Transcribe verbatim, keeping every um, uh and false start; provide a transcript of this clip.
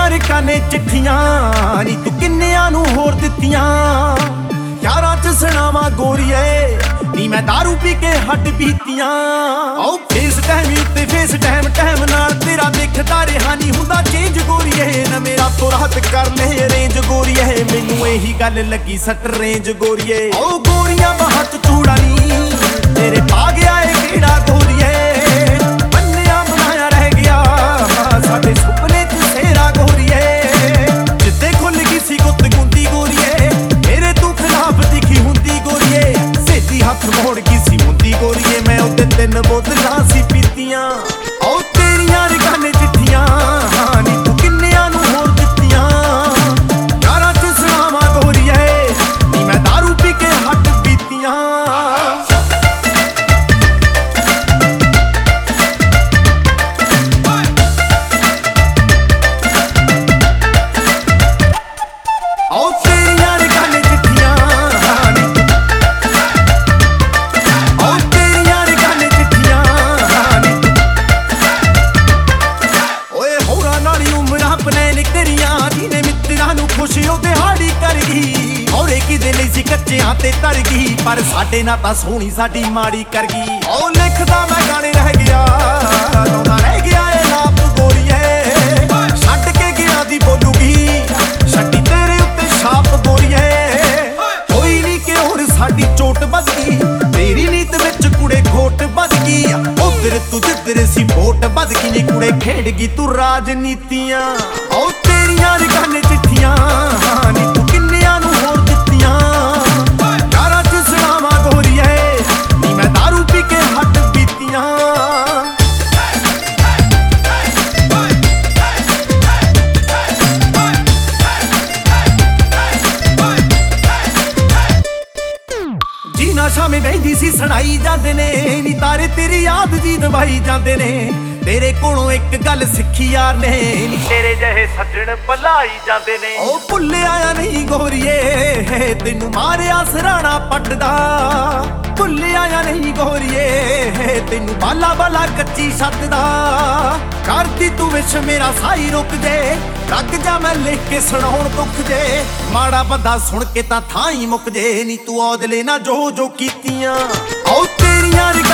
ਤੇਰੀਆਂ ਰਿਕਾਂ ਨੇ ਚਿੱਠੀਆਂ ਨੀ ਤੂੰ ਕਿੰਨਿਆਂ ਨੂੰ ਹੋਰ ਦਿੱਤੀਆਂ। ਯਾਰਾਂ ਚ ਸੁਣਾਵਾਂ ਗੋਰੀਏ ਨੀ ਮੈਂ ਦਾਰੂ ਪੀ ਕੇ ਹੱਡ ਪੀਤੀਆਂ। ਓ ਫੇਸ ਟਾਈਮ ਉੱਤੇ ਫੇਸ ਟਾਈਮ ਟਾਈਮ ਨਾਲ ਤੇਰਾ ਦੇਖਦਾ ਰਿਹਾ ਨੀ ਹੁੰਦਾ ਚੇਂਜ ਗੋਰੀਏ। ਨਾ ਮੇਰਾ ਤੋਂ ਰਾਤ ਕਰ ਲੈ ਰੇਂਜ ਗੋਰੀਏ, ਮੈਨੂੰ ਇਹੀ ਗੱਲ ਲੱਗੀ ਸੱਟ ਰੇਂਜ ਗੋਰੀਏ। ਓ ਗੋਰੀਆਂ ਬਾਹਾਂ ਚ ਚੂੜਾ ਨੀ ਤੇਰੇ ਪਾ ਗਿਆ ਏ ਕਿਹੜਾ ਗੋਰੀਏ। ਬੰਨਿਆ ਬਣਾਇਆ ਰਹਿ ਗਿਆ ਸਾਡੇ ਸੁਪਨੇ ਚ ਸੇਰਾ ਗੋਰੀਏ। ਜਿੱਦੇ ਖੁੱਲ ਗਈ ਸੀ ਗੁੱਤ ਗੁੰਦੀ ਗੋਰੀਏ, ਮੇਰੇ ਤੂੰ ਖਿਲਾਫ ਦਿਖੀ ਹੁੰਦੀ ਗੋਰੀਏ। ਸੇਧੀ ਹੱਥ ਮੋੜ ਗਈ ਸੀ ਮੁੰਦੀ ਗੋਰੀਏ, ਮੈਂ ਉਹਦੇ ਤਿੰਨ ਬੋਤਲਾਂ ਸੀ ਪੀਤੀਆਂ। ਓ ਤੇਰੀਆਂ ਰਿਕਾਂ ਨੇ ਚਿੱਠੀਆਂ ਨੀ ਤੂੰ ਕਿੰਨਿਆਂ ਨੂੰ ਹੋਰ ਦਿੱਤੀਆਂ। ਯਾਰਾਂ ਚ ਸੁਣਾਵਾਂ ਗੋਰੀਏ ਨੀ ਮੈਂ ਦਾਰੂ ਪੀ ਕੇ ਹੱਡ ਪੀਤੀਆਂ। ਓ ਤੇਰੀਆਂ ਰਿਕਾਂ ਨੇ ਚਿੱਠੀਆਂ ਨੀ ਓ ਤੇਰੀਆਂ ਰਿਕਾਂ ਨੇ ਚਿੱਠੀਆਂ ਨੀ ਓਏ ਹੋਰਾਂ ਨਾਲ ਹੀ ਉਮਰਾਂ ਪਲੈਨ ਕਰੀਆਂ, ਜਿਹਨੇ ਮਿੱਤਰਾਂ ਨੂੰ ਖੁਸ਼ ਉਹ ਦਿਹਾੜੀ ਕਰ ਗਈ। ਹੋਰੇ ਕਿਦੇ ਲਈ ਸੀ ਕੱਚਿਆਂ ਤੇ ਤਰ ਗਈ, ਪਰ ਸਾਡੇ ਨਾਲ ਤਾਂ ਸੋਹਣੀ ਸਾਡੀ ਮਾੜੀ ਕਰ ਗਈ। ਓ ਲਿਖਦਾ ਮੈਂ ਗਾਣੇ ਰਹਿ ਗਿਆ ਗਾਉਂਦਾ ਰਹਿ ਗਿਆ ਏ ਲਾਪ ਗੋਰੀਏ। ਛੱਡ ਕੇ ਗਿਆ ਦੀ ਬੋਲੂਗੀ ਛੱਡੀ ਤੇਰੇ ਉੱਤੇ ਛਾਪ ਗੋਰੀਏ। ਕੋਈ ਨੀ ਕਿ ਹੁਣ ਸਾਡੀ ਚੋਟ ਵੱਜ ਗਈ, ਤੇਰੀ ਨੀਤ ਵਿੱਚ ਕੁੜੇ ਖੋਟ ਵੱਜ ਗਈ। ਉਧਰ ਤੂੰ ਜਿੱਧਰ ਸੀ ਵੋਟ ਵੱਧ ਗਈ ਨੀ ਕੁੜੇ ਖੇਡ ਗਈ ਤੂੰ ਰਾਜਨੀਤੀਆਂ। ਓ ਤੇਰੀਆਂ ਰਿਕਾਂ ਨੇ ਚਿੱਠੀਆਂ ਨੀ ਤੂੰ ਕਿੰਨਿਆਂ ਨੂੰ ਹੋਰ ਦਿੱਤੀਆਂ। ਯਾਰਾਂ ਚ ਸੁਣਾਵਾਂ ਗੋਰੀਏ ਨੀ ਮੈਂ ਦਾਰੂ ਪੀ ਕੇ ਹੱਡ ਪੀਤੀਆਂ। ਜੀਨਾ ਸ਼ਾਮੇ ਬਹਿੰਦੀ ਸੀ ਸੁਣਾਈ ਜਾਂਦੇ ਨੇ ਨੀ ਤਾਰੇ ਤੇਰੀ ਯਾਦ ਦੀ ਦਵਾਈ ਜਾਂਦੇ ਨੇ। ਤੇਰੇ ਕੋਲੋਂ ਇੱਕ ਗੱਲ ਸਿੱਖੀ ਯਾਰ ਨੇ ਨੀ ਤੇਰੇ ਜਿਹੇ ਸੱਜਣ ਭਲਾਈ ਜਾਂਦੇ ਨੇ। ਓ ਭੁੱਲਿਆ ਆ ਨਹੀਂ ਗੋਰੀਏ ਤੈਨੂੰ ਮਾਰਿਆ ਸਰਾਣਾ ਪੱਟਦਾ। ਭੁੱਲਿਆ ਆ ਨਹੀਂ ਗੋਰੀਏ ਤੈਨੂੰ ਬਾਲਾ ਬਾਲਾ ਕੱਚੀ ਛੱਤ ਦਾ। ਕਰਦੀ ਤੂੰ ਵਿਸ਼ ਮੇਰਾ ਸਾਈ ਰੁਕ ਜੇ, ਲੱਗ ਜਾ ਮੈਂ ਲਿਖ ਕੇ ਸੁਣਾਉਣ ਦੁੱਖ ਜੇ। ਮਾੜਾ ਬੰਦਾ ਸੁਣ ਕੇ ਤਾਂ ਥਾਂ ਹੀ ਮੁੱਕ ਜੇ ਨੀ ਤੂੰ ਔਦਲੇ ਨਾ ਜੋ ਜੋ ਕੀਤੀਆਂ। ਓ ਤੇਰੀਆਂ